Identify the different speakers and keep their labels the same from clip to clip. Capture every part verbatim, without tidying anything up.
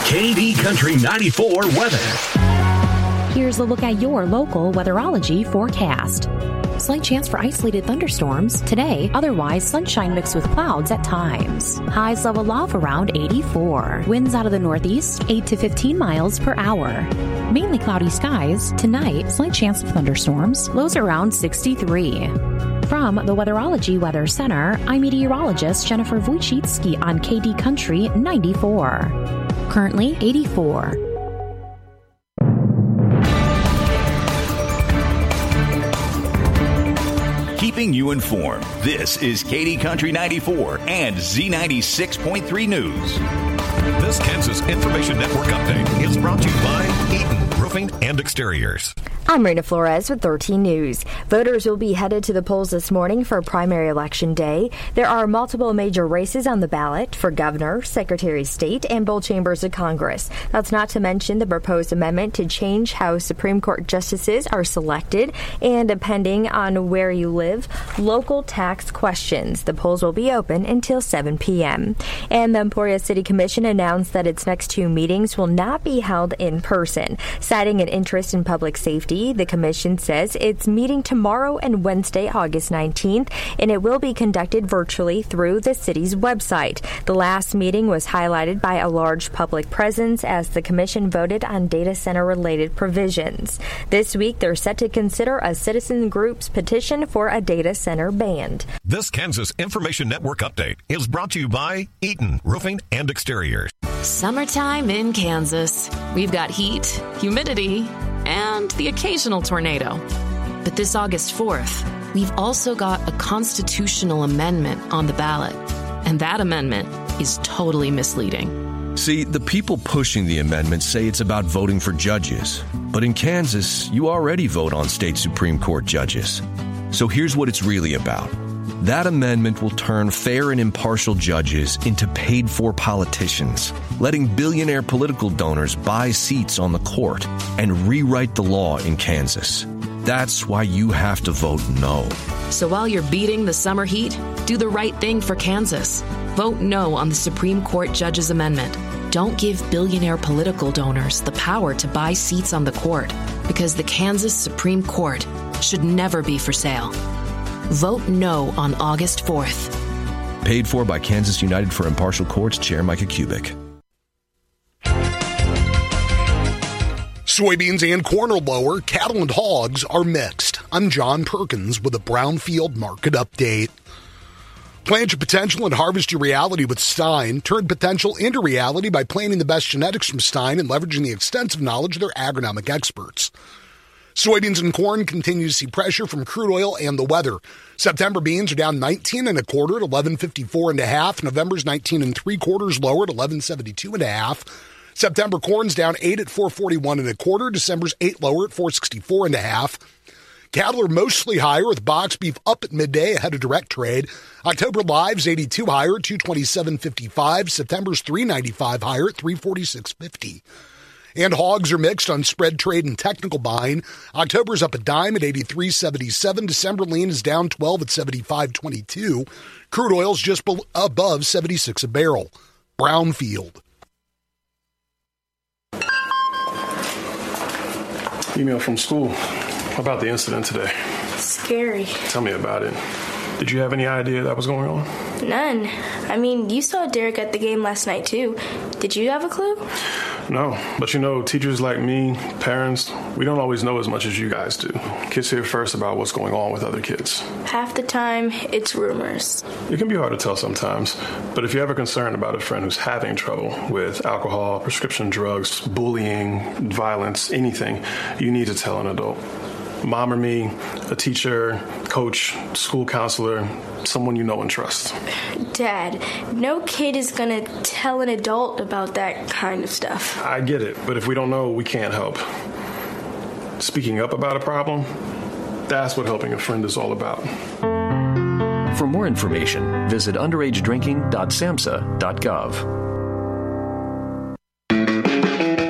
Speaker 1: K D Country ninety-four weather.
Speaker 2: Here's a look at your local weatherology forecast. Slight chance for isolated thunderstorms today, otherwise sunshine mixed with clouds at times. Highs level off around eighty-four. Winds out of the northeast, eight to fifteen miles per hour. Mainly cloudy skies. Tonight, slight chance of thunderstorms, lows around sixty-three. From the Weatherology Weather Center, I'm meteorologist Jennifer Wojcicki on K D Country ninety-four. Currently eighty-four.
Speaker 3: Keeping you informed, this is K D Country ninety-four and Z ninety-six point three News.
Speaker 4: This Kansas Information Network update is brought to you by Eaton Roofing and Exteriors.
Speaker 5: I'm Marina Flores with thirteen News. Voters will be headed to the polls this morning for primary election day. There are multiple major races on the ballot for governor, secretary of state, and both chambers of Congress. That's not to mention the proposed amendment to change how Supreme Court justices are selected, and depending on where you live, local tax questions. The polls will be open until seven p.m. And the Emporia City Commission announced that its next two meetings will not be held in person. Citing an interest in public safety, the Commission says it's meeting tomorrow and Wednesday, August nineteenth, and it will be conducted virtually through the city's website. The last meeting was highlighted by a large public presence as the Commission voted on data center-related provisions. This week, they're set to consider a citizen group's petition for a data center ban.
Speaker 4: This Kansas Information Network update is brought to you by Eaton Roofing and Exteriors.
Speaker 6: Summertime in Kansas. We've got heat, humidity, and the occasional tornado. But this August fourth, we've also got a constitutional amendment on the ballot. And that amendment is totally misleading.
Speaker 7: See, the people pushing the amendment say it's about voting for judges. But in Kansas, you already vote on state Supreme Court judges. So here's what it's really about. That amendment will turn fair and impartial judges into paid-for politicians, letting billionaire political donors buy seats on the court and rewrite the law in Kansas. That's why you have to vote no.
Speaker 6: So while you're beating the summer heat, do the right thing for Kansas. Vote no on the Supreme Court Judges Amendment. Don't give billionaire political donors the power to buy seats on the court, because the Kansas Supreme Court should never be for sale. Vote no on August fourth.
Speaker 7: Paid for by Kansas United for Impartial Courts, Chair Micah Kubik.
Speaker 8: Soybeans and corn are lower. Cattle and hogs are mixed. I'm John Perkins with a Brownfield Market Update. Plant your potential and harvest your reality with Stein. Turn potential into reality by planting the best genetics from Stein and leveraging the extensive knowledge of their agronomic experts. Soybeans and corn continue to see pressure from crude oil and the weather. September beans are down nineteen and a quarter at eleven fifty-four and a half. November's nineteen and three quarters lower at eleven seventy-two and a half. September corn's down eight at four forty-one and a quarter. December's eight lower at four sixty-four and a half. Cattle are mostly higher with box beef up at midday ahead of direct trade. October live's eighty-two higher at two twenty-seven fifty-five. September's three ninety-five higher at three forty-six fifty. And hogs are mixed on spread trade and technical buying. October's up a dime at eighty-three seventy-seven. December lean is down twelve at seventy-five twenty-two. Crude oil's just be- above seventy-six a barrel. Brownfield.
Speaker 9: Email from school about the incident today.
Speaker 10: Scary.
Speaker 9: Tell me about it. Did you have any idea that was going on?
Speaker 10: None. I mean, you saw Derek at the game last night, too. Did you have a clue?
Speaker 9: No, but you know, teachers like me, parents, we don't always know as much as you guys do. Kids hear first about what's going on with other kids.
Speaker 10: Half the time, it's rumors.
Speaker 9: It can be hard to tell sometimes, but if you're ever concerned about a friend who's having trouble with alcohol, prescription drugs, bullying, violence, anything, you need to tell an adult. Mom or me, a teacher, coach, school counselor, someone you know and trust.
Speaker 10: Dad, no kid is going to tell an adult about that kind of stuff.
Speaker 9: I get it, but if we don't know, we can't help. Speaking up about a problem, that's what helping a friend is all about.
Speaker 11: For more information, visit underage drinking dot samhsa dot gov.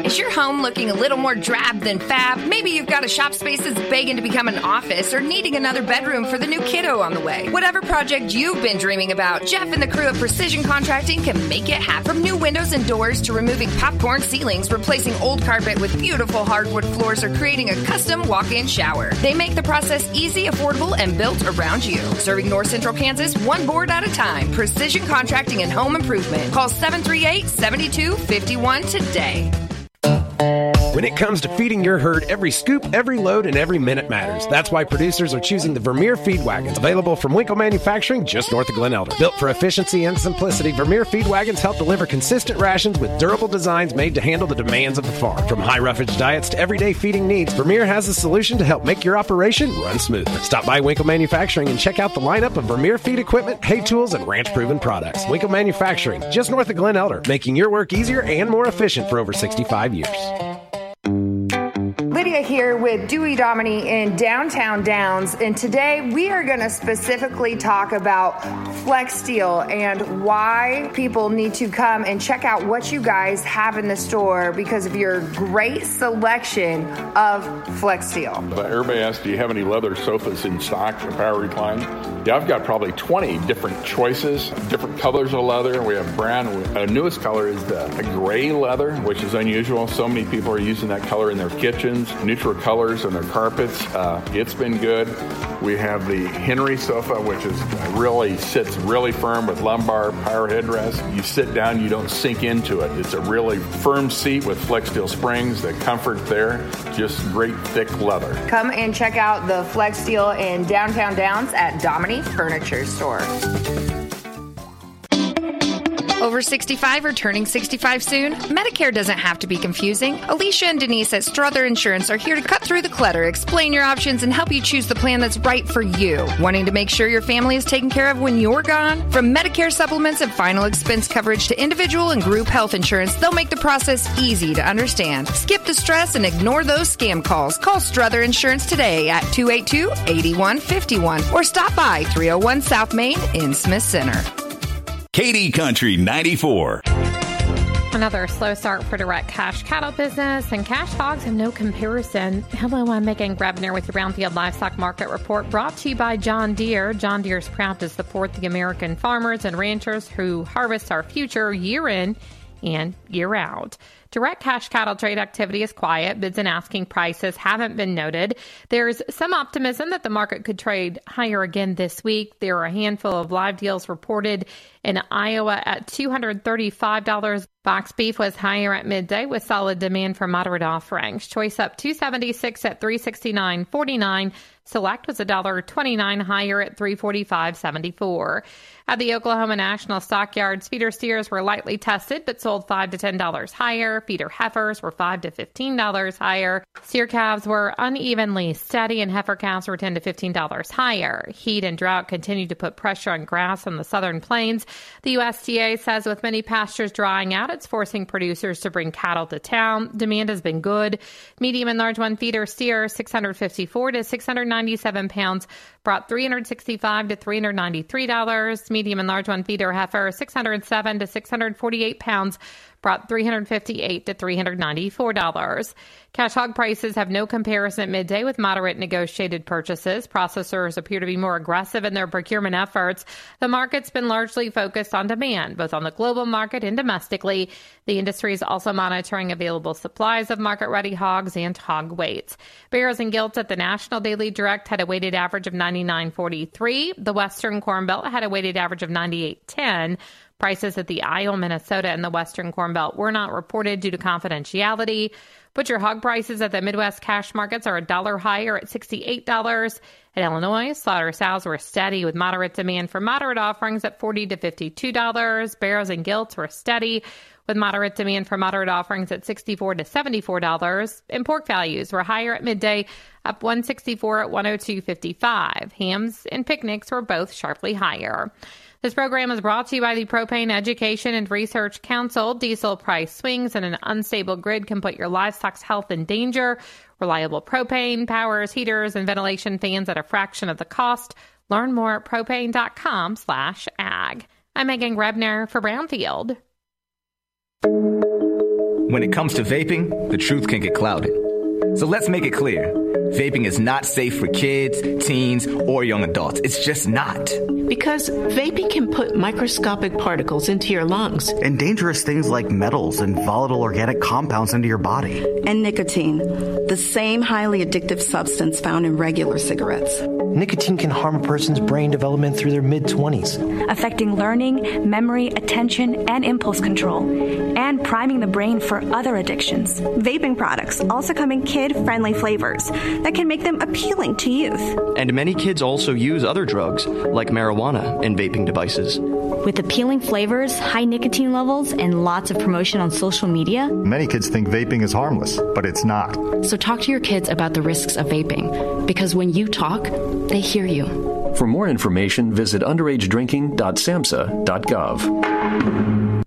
Speaker 12: Is your home looking a little more drab than fab? Maybe you've got a shop space that's begging to become an office or needing another bedroom for the new kiddo on the way. Whatever project you've been dreaming about, Jeff and the crew at Precision Contracting can make it happen. From new windows and doors to removing popcorn ceilings, replacing old carpet with beautiful hardwood floors, or creating a custom walk-in shower. They make the process easy, affordable, and built around you. Serving North Central Kansas one board at a time. Precision Contracting and Home Improvement. Call seven three eight, seven two five one today.
Speaker 13: When it comes to feeding your herd, every scoop, every load, and every minute matters. That's why producers are choosing the Vermeer Feed Wagons, available from Winkle Manufacturing just north of Glen Elder. Built for efficiency and simplicity, Vermeer Feed Wagons help deliver consistent rations with durable designs made to handle the demands of the farm. From high roughage diets to everyday feeding needs, Vermeer has a solution to help make your operation run smoothly. Stop by Winkle Manufacturing and check out the lineup of Vermeer Feed equipment, hay tools, and ranch-proven products. Winkle Manufacturing, just north of Glen Elder, making your work easier and more efficient for over sixty-five years.
Speaker 14: Lydia here with Dewey Domini in downtown Downs, and today we are going to specifically talk about Flex Steel and why people need to come and check out what you guys have in the store because of your great selection of Flex Steel.
Speaker 15: Everybody asks, do you have any leather sofas in stock for power recline? Yeah, I've got probably twenty different choices, different colors of leather. We have brown. Our newest color is the gray leather, which is unusual. So many people are using that color in their kitchens, neutral colors on their carpets. Uh, it's been good. We have the Henry sofa, which is really sits really firm with lumbar power headrest. You sit down, you don't sink into it. It's a really firm seat with Flex Steel springs. The comfort there, just great thick leather.
Speaker 14: Come and check out the Flex Steel in downtown Downs at Domini Furniture Store.
Speaker 12: Over sixty-five or turning sixty-five soon? Medicare doesn't have to be confusing. Alicia and Denise at Strother Insurance are here to cut through the clutter, explain your options, and help you choose the plan that's right for you. Wanting to make sure your family is taken care of when you're gone? From Medicare supplements and final expense coverage to individual and group health insurance, they'll make the process easy to understand. Skip the stress and ignore those scam calls. Call Strother Insurance today at two eight two, eight one five one or stop by three oh one South Main in Smith Center.
Speaker 3: Katy Country ninety-four.
Speaker 16: Another slow start for direct cash cattle business, and cash hogs have no comparison. Hello, I'm Megan Grebner with your Brownfield Livestock Market Report, brought to you by John Deere. John Deere is proud to support the American farmers and ranchers who harvest our future year in and year out. Direct cash cattle trade activity is quiet. Bids and asking prices haven't been noted. There's some optimism that the market could trade higher again this week. There are a handful of live deals reported in Iowa at two hundred thirty-five dollars. Box beef was higher at midday with solid demand for moderate offerings. Choice up two seventy-six at three sixty-nine forty-nine. Select was one dollar twenty-nine higher at three forty-five seventy-four. At the Oklahoma National Stockyards, feeder steers were lightly tested but sold five to ten dollars higher. Feeder heifers were five to fifteen dollars higher. Steer calves were unevenly steady, and heifer calves were ten to fifteen dollars higher. Heat and drought continued to put pressure on grass on the southern plains. The U S D A says with many pastures drying out, it's forcing producers to bring cattle to town. Demand has been good. Medium and large one feeder steer, six hundred fifty-four to six hundred ninety-seven pounds, brought three hundred sixty-five to three hundred ninety-three dollars. Medium and large one feeder heifer, six hundred seven to six hundred forty-eight pounds, brought three hundred fifty-eight to three hundred ninety-four dollars. Cash hog prices have no comparison at midday with moderate negotiated purchases. Processors appear to be more aggressive in their procurement efforts. The market's been largely focused on demand, both on the global market and domestically. The industry is also monitoring available supplies of market-ready hogs and hog weights. Bears and gilts at the National Daily Direct had a weighted average of ninety-nine forty-three. The Western Corn Belt had a weighted average of ninety-eight ten. Prices at the Iowa, Minnesota, and the Western Corn Belt were not reported due to confidentiality. Butcher hog prices at the Midwest cash markets are a dollar higher at sixty-eight dollars. In Illinois, slaughter sows were steady with moderate demand for moderate offerings at forty to fifty-two dollars. Barrows and gilts were steady with moderate demand for moderate offerings at sixty-four to seventy-four dollars. And pork values were higher at midday, up one sixty-four at one oh two fifty-five. Hams and picnics were both sharply higher. This program is brought to you by the Propane Education and Research Council. Diesel price swings and an unstable grid can put your livestock's health in danger. Reliable propane powers heaters and ventilation fans at a fraction of the cost. Learn more at propane.com slash ag. I'm Megan Grebner for Brownfield.
Speaker 17: When it comes to vaping, the truth can get clouded. So let's make it clear. Vaping is not safe for kids, teens, or young adults. It's just not.
Speaker 18: Because vaping can put microscopic particles into your lungs.
Speaker 19: And dangerous things like metals and volatile organic compounds into your body.
Speaker 20: And nicotine, the same highly addictive substance found in regular cigarettes.
Speaker 21: Nicotine can harm a person's brain development through their mid-twenties.
Speaker 22: Affecting learning, memory, attention, and impulse control. And priming the brain for other addictions.
Speaker 23: Vaping products also come in kid-friendly flavors that can make them appealing to youth.
Speaker 11: And many kids also use other drugs, like marijuana, in vaping devices.
Speaker 24: With appealing flavors, high nicotine levels, and lots of promotion on social media,
Speaker 25: many kids think vaping is harmless, but it's not.
Speaker 6: So talk to your kids about the risks of vaping, because when you talk, they hear you.
Speaker 11: For more information, visit underage drinking dot samhsa dot gov.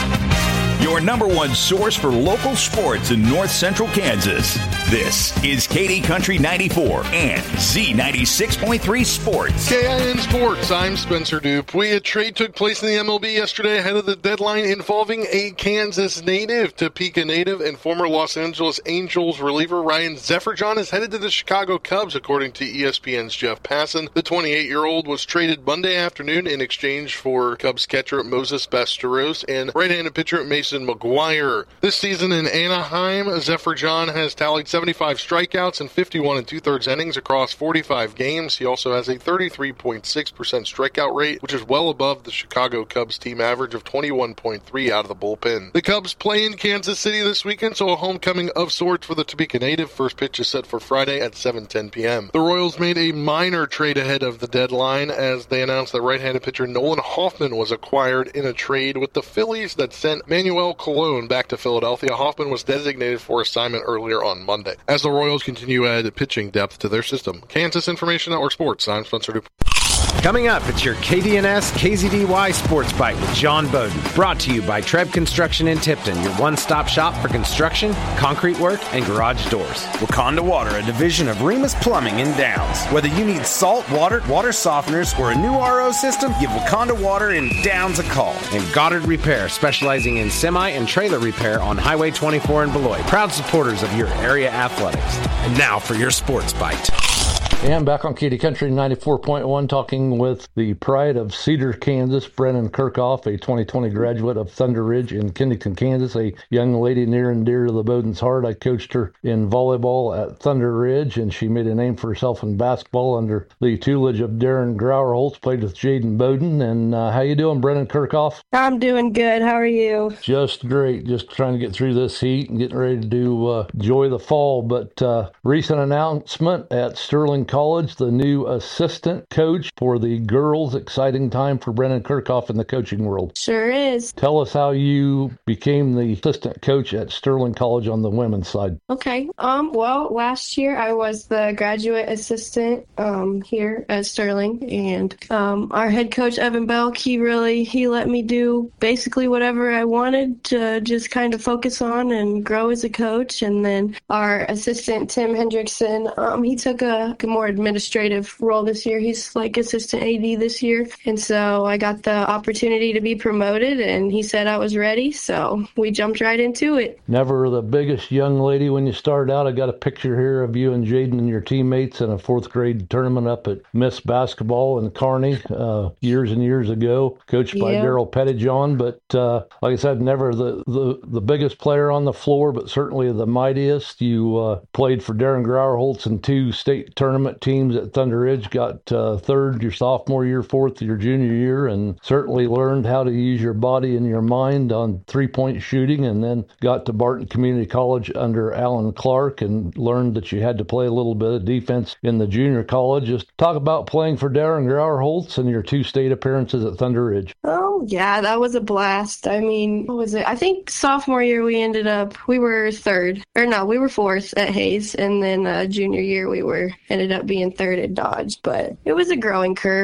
Speaker 3: Your number one source for local sports in north central Kansas. This is Katy Country ninety-four and Z ninety-six point three Sports.
Speaker 26: K I N Sports, I'm Spencer Dupuy. A trade took place in the M L B yesterday ahead of the deadline involving a Kansas native. Topeka native and former Los Angeles Angels reliever Ryan Zefferjohn is headed to the Chicago Cubs, according to E S P N's Jeff Passan. The twenty-eight-year-old was traded Monday afternoon in exchange for Cubs catcher Moses Basteros and right-handed pitcher Mason McGuire. This season in Anaheim, Zefferjohn has tallied seventy-five strikeouts and fifty-one and two-thirds innings across forty-five games. He also has a thirty-three point six percent strikeout rate, which is well above the Chicago Cubs team average of twenty-one point three out of the bullpen. The Cubs play in Kansas City this weekend, so a homecoming of sorts for the Topeka native. First pitch is set for Friday at seven ten p.m. The Royals made a minor trade ahead of the deadline as they announced that right-handed pitcher Nolan Hoffman was acquired in a trade with the Phillies that sent Manuel Colon back to Philadelphia. Hoffman was designated for assignment earlier on Monday. As the Royals continue to add pitching depth to their system. Kansas Information Network Sports, I'm Spencer Dupuy.
Speaker 13: Coming up, it's your K D N S K Z D Y Sports Bite with John Bowden. Brought to you by Treb Construction in Tipton, your one-stop shop for construction, concrete work, and garage doors.
Speaker 27: Wakanda Water, a division of Remus Plumbing in Downs. Whether you need salt, water, water softeners, or a new R O system, give Wakanda Water in Downs a call.
Speaker 13: And Goddard Repair, specializing in semi and trailer repair on Highway twenty-four in Beloit. Proud supporters of your area athletics. And now for your Sports Bite.
Speaker 28: And back on Katy Country ninety-four point one, talking with the pride of Cedar, Kansas, Brennan Kirchhoff, a twenty twenty graduate of Thunder Ridge in Kennington, Kansas, a young lady near and dear to the Bowden's heart. I coached her in volleyball at Thunder Ridge, and she made a name for herself in basketball under the tutelage of Darren Grauerholtz, played with Jaden Bowden. And uh, how you doing, Brennan Kirchhoff?
Speaker 29: I'm doing good. How are you?
Speaker 28: Just great. Just trying to get through this heat and getting ready to uh, enjoy the fall. But uh, recent announcement at Sterling College, the new assistant coach for the girls. Exciting time for Brennan Kirchhoff in the coaching world.
Speaker 29: Sure is.
Speaker 28: Tell us how you became the assistant coach at Sterling College on the women's side.
Speaker 29: Okay. Um. Well, last year I was the graduate assistant um here at Sterling, and um our head coach Evan Belk, he really he let me do basically whatever I wanted to just kind of focus on and grow as a coach. And then our assistant Tim Hendrickson, um he took a, a more administrative role this year. He's like assistant A D this year. And so I got the opportunity to be promoted, and he said I was ready. So we jumped right into it.
Speaker 28: Never the biggest young lady when you started out. I got a picture here of you and Jaden and your teammates in a fourth grade tournament up at Miss Basketball in Kearney uh, years and years ago, coached by
Speaker 29: Yeah.
Speaker 28: Daryl Pettijohn. But uh, like I said, never the, the, the biggest player on the floor, but certainly the mightiest. You uh, played for Darren Grauerholtz in two state tournament teams at Thunder Ridge, got uh, third your sophomore year, fourth your junior year, and certainly learned how to use your body and your mind on three-point shooting, and then got to Barton Community College under Alan Clark and learned that you had to play a little bit of defense in the junior college. Just talk about playing for Darren Grauerholtz and your two state appearances at Thunder Ridge.
Speaker 29: Oh, yeah, that was a blast. I mean, what was it? I think sophomore year we ended up, we were third. Or no, we were fourth at Hayes. And then uh, junior year we were ended up being third at Dodge. But it was a growing curve.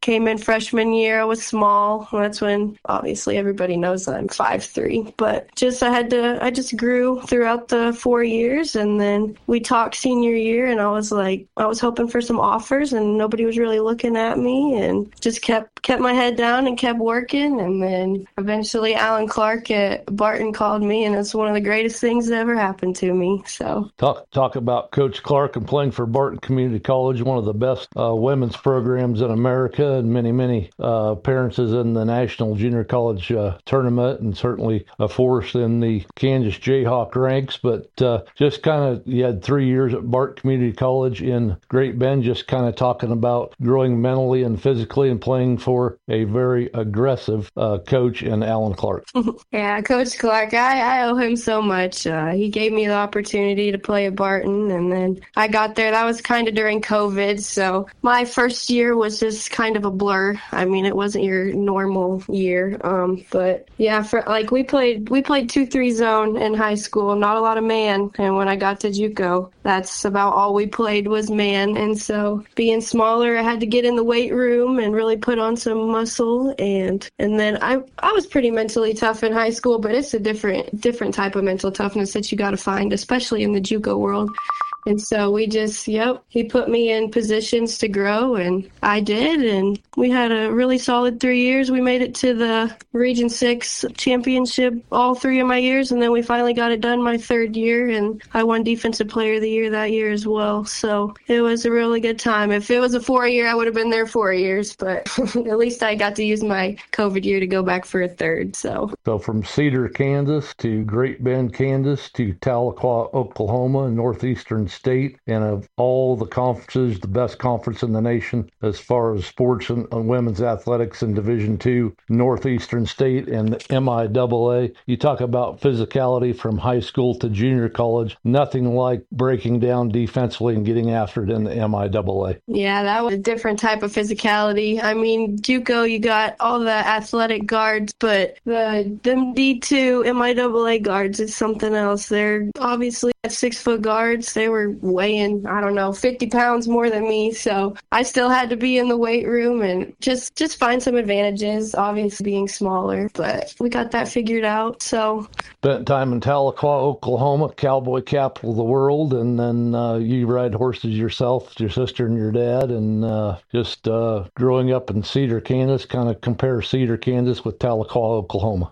Speaker 29: came in freshman year. I was small. That's when obviously everybody knows that I'm five three. But just I had to, I just grew throughout the four years. And then we talked senior year, and I was like, I was hoping for some offers, and nobody was really looking at me, and just kept kept my head down and kept working. And then eventually Alan Clark at Barton called me, and it's one of the greatest things that ever happened to me. So
Speaker 28: talk talk about Coach Clark and playing for Barton Community College, one of the best uh, women's programs in America, and many many uh, appearances in the National Junior College uh, tournament, and certainly a force in the Kansas Jayhawk ranks. But uh, just kind of, you had three years at Barton Community College in Great Bend, just kind of talking about growing mentally and physically and playing for a very aggressive uh, coach in Alan Clark.
Speaker 29: Yeah, Coach Clark, I, I owe him so much. Uh, he gave me the opportunity to play at Barton, and then I got there. That was kind of during COVID, so my first year was just kind of a blur. I mean, it wasn't your normal year, um, but yeah, for like we played we played two three zone in high school, not a lot of man, and when I got to JUCO, that's about all we played was man. And so being smaller, I had to get in the weight room and really put on some muscle, and and then I I was pretty mentally tough in high school, but it's a different different type of mental toughness that you got to find, especially in the JUCO world. And so we just, yep, he put me in positions to grow, and I did. And we had a really solid three years. We made it to the Region six championship all three of my years, and then we finally got it done my third year, and I won Defensive Player of the Year that year as well. So it was a really good time. If it was a four-year, I would have been there four years, but at least I got to use my COVID year to go back for a third. So,
Speaker 28: so from Cedar, Kansas to Great Bend, Kansas to Tahlequah, Oklahoma, and Northeastern State, and of all the conferences, the best conference in the nation as far as sports and, and women's athletics in Division Two, Northeastern State and the M I A A. You talk about physicality from high school to junior college. Nothing like breaking down defensively and getting after it in the M I A A.
Speaker 29: Yeah, that was a different type of physicality. I mean, JUCO, you got all the athletic guards, but the them D two M I A A guards is something else. They're obviously six foot guards. They were weighing, I don't know, fifty pounds more than me. So I still had to be in the weight room and just, just find some advantages, obviously being smaller, but we got that figured out. So
Speaker 28: spent time in Tahlequah, Oklahoma, cowboy capital of the world. And then uh, you ride horses yourself, your sister and your dad, and uh, just uh, growing up in Cedar, Kansas, kind of compare Cedar, Kansas with Tahlequah, Oklahoma.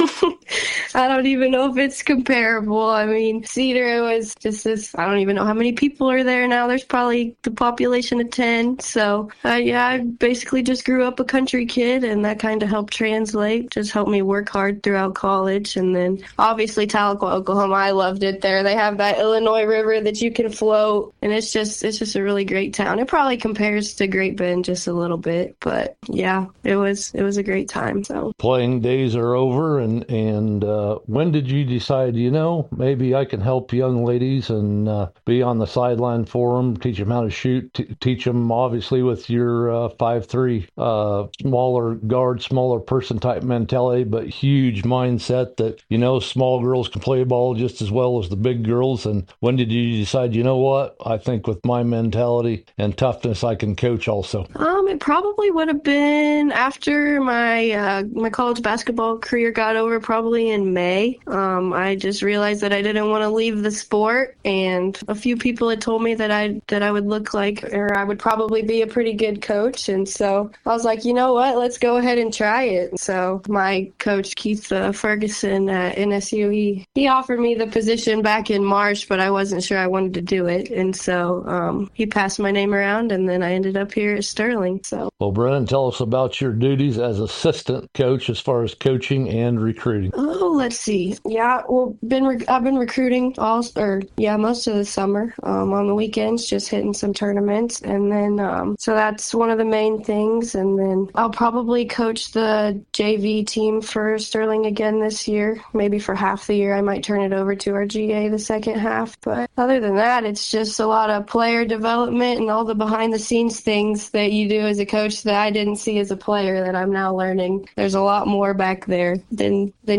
Speaker 29: I don't even know if it's comparable. I mean, Cedar was just this, I don't even know how many people are there now. There's probably the population of ten. So, uh, yeah, I basically just grew up a country kid, and that kind of helped translate, just helped me work hard throughout college. And then, obviously, Tahlequah, Oklahoma, I loved it there. They have that Illinois River that you can float, and it's just, it's just a really great town. It probably compares to Great Bend just a little bit, but yeah, it was, it was a great time. So
Speaker 28: playing days are over, and, and, uh, Uh, when did you decide, you know, maybe I can help young ladies and uh, be on the sideline for them, teach them how to shoot, t- teach them obviously with your uh, five three uh, smaller guard, smaller person type mentality, but huge mindset that, you know, small girls can play ball just as well as the big girls? And when did you decide, you know what, I think with my mentality and toughness, I can coach also?
Speaker 29: Um, it probably would have been after my uh, my college basketball career got over, probably in May. Um, I just realized that I didn't want to leave the sport, and a few people had told me that I that I would look like, or I would probably be a pretty good coach, and so I was like, you know what, let's go ahead and try it. So my coach, Keith uh, Ferguson at N S U, he, he offered me the position back in March, but I wasn't sure I wanted to do it, and so um, he passed my name around, and then I ended up here at Sterling. So,
Speaker 28: well, Brennan, tell us about your duties as assistant coach as far as coaching and recruiting.
Speaker 29: Oh, let's see. Yeah, well, been re- I've been recruiting all, or yeah, most of the summer. Um, on the weekends, just hitting some tournaments, and then um, so that's one of the main things. And then I'll probably coach the J V team for Sterling again this year. Maybe for half the year, I might turn it over to our G A the second half. But other than that, it's just a lot of player development and all the behind-the-scenes things that you do as a coach that I didn't see as a player that I'm now learning. There's a lot more back there than than you think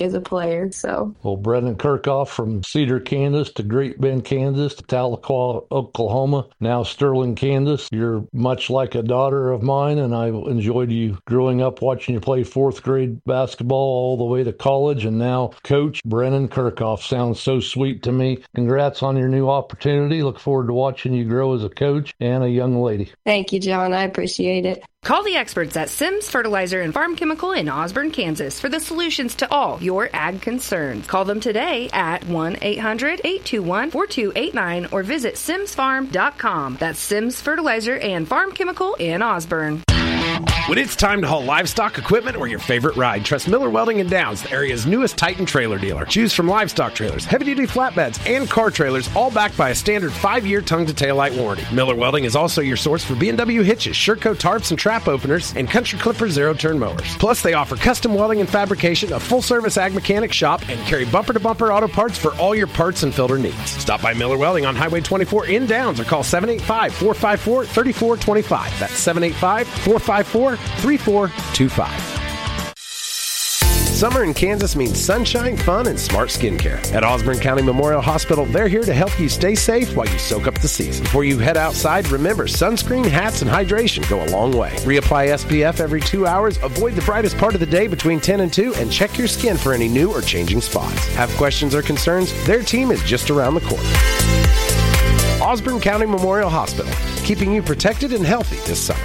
Speaker 29: as a player. So,
Speaker 28: well, Brennan Kirchhoff from Cedar, Kansas to Great Bend, Kansas to Tahlequah, Oklahoma, now Sterling, Kansas. You're much like a daughter of mine, and I enjoyed you growing up watching you play fourth grade basketball all the way to college, and now Coach Brennan Kirchhoff sounds so sweet to me. Congrats on your new opportunity. Look forward to watching you grow as a coach and a young lady.
Speaker 29: Thank you, John. I appreciate it.
Speaker 12: Call the experts at Sims Fertilizer and Farm Chemical in Osborne, Kansas for the solutions to all your ag concerns. Call them today at one eight hundred, eight two one, four two eight nine or visit sims farm dot com. That's Sims Fertilizer and Farm Chemical in Osborne.
Speaker 13: When it's time to haul livestock equipment or your favorite ride, trust Miller Welding and Downs, the area's newest Titan trailer dealer. Choose from livestock trailers, heavy-duty flatbeds, and car trailers, all backed by a standard five-year tongue-to-tail light warranty. Miller Welding is also your source for B and W hitches, Sherco tarps and trap openers, and Country Clipper zero-turn mowers. Plus, they offer custom welding and fabrication, a full-service ag mechanic shop, and carry bumper-to-bumper auto parts for all your parts and filter needs. Stop by Miller Welding on Highway twenty-four in Downs or call seven eight five, four five four, three four two five. That's seven eight five, four five four, three four two five. Summer in Kansas means sunshine, fun, and smart skincare. At Osborne County Memorial Hospital, they're here to help you stay safe while you soak up the season. Before you head outside, remember sunscreen, hats, and hydration go a long way. Reapply S P F every two hours, avoid the brightest part of the day between ten and two, and check your skin for any new or changing spots. Have questions or concerns? Their team is just around the corner. Osborne County Memorial Hospital, keeping you protected and healthy this summer.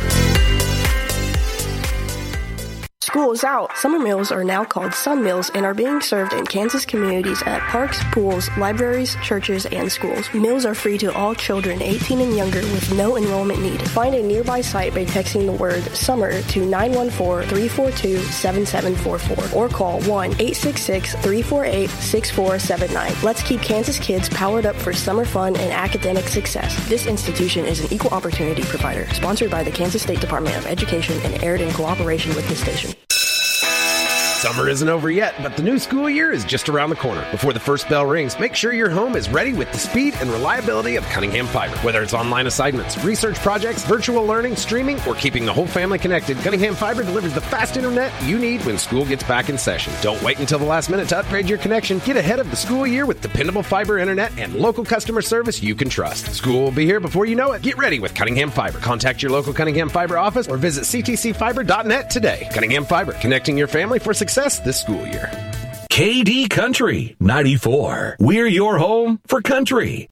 Speaker 1: School is out. Summer meals are now called Sun Meals and are being served in Kansas communities at parks, pools, libraries, churches, and schools. Meals are free to all children eighteen and younger with no enrollment need. Find a nearby site by texting the word SUMMER to nine one four, three four two, seven seven four four or call one eight six six, three four eight, six four seven nine. Let's keep Kansas kids powered up for summer fun and academic success. This institution is an equal opportunity provider, sponsored by the Kansas State Department of Education and aired in cooperation with this station.
Speaker 13: Summer isn't over yet, but the new school year is just around the corner. Before the first bell rings, make sure your home is ready with the speed and reliability of Cunningham Fiber. Whether it's online assignments, research projects, virtual learning, streaming, or keeping the whole family connected, Cunningham Fiber delivers the fast internet you need when school gets back in session. Don't wait until the last minute to upgrade your connection. Get ahead of the school year with dependable fiber internet and local customer service you can trust. School will be here before you know it. Get ready with Cunningham Fiber. Contact your local Cunningham Fiber office or visit c t c fiber dot net today. Cunningham Fiber, connecting your family for success this school year.
Speaker 2: K D Country ninety-four. We're your home for country.